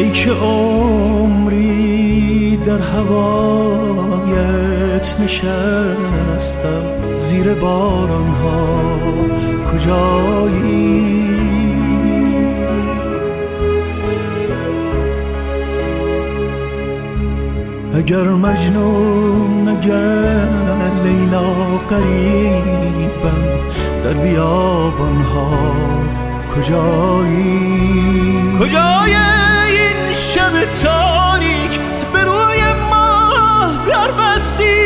ای که عمری در هوایت نشستم، زیر بارانها کجایی؟ اگر مجنون، اگر لیلا قریبم، در بیابانها کجایی؟ کجای این شب تاریک به روی ماه در بستی؟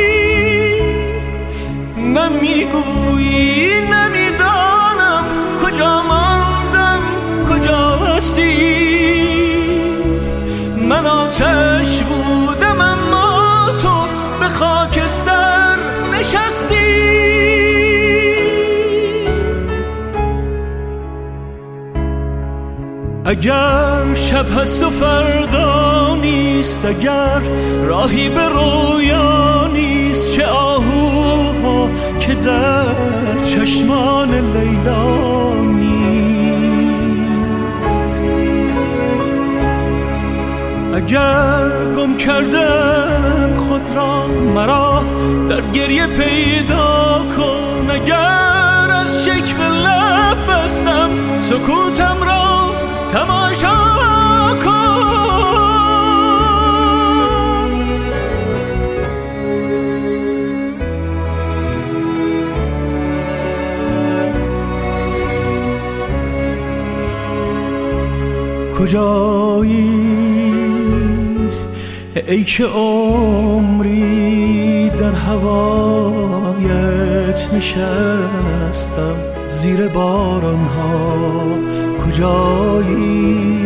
نمیگویی نمیدانم کجا ماندم کجا هستی. من آتش بودم اما تو به خاکستر نشستی. اگر شب هست و فردا نیست، اگر راهی به رویا نیست، چه آهوها که در چشمان لیلا نیست. اگر گم کردم خود را مرا در گریه پیدا کن. اگر از شکوه لب بستم سکوتم را تماشا کن. کجایی ای که عمری در هوایت نشستم، زیر بارانها کجایی؟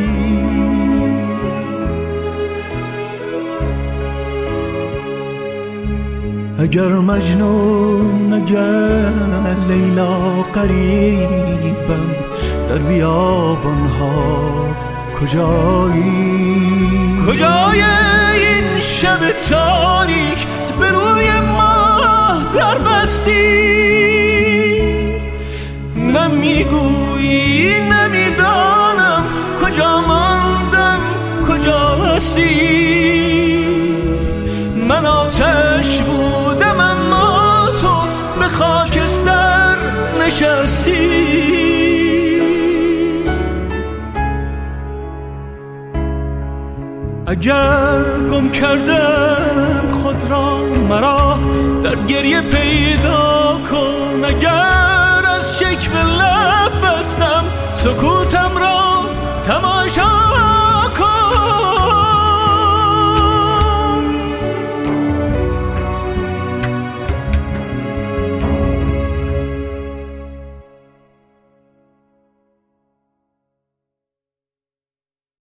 اگر مجنون، اگر لیلا قریبم، در بیابانها کجایی؟ کجای این شب تاریک به روی ماه در بستی؟ نمیگویی نمیدانم کجا ماندم کجا هستی. من آتش بودم اما تو به خاکستر نشستی. اگر گم کردم خود را مرا در گریه پیدا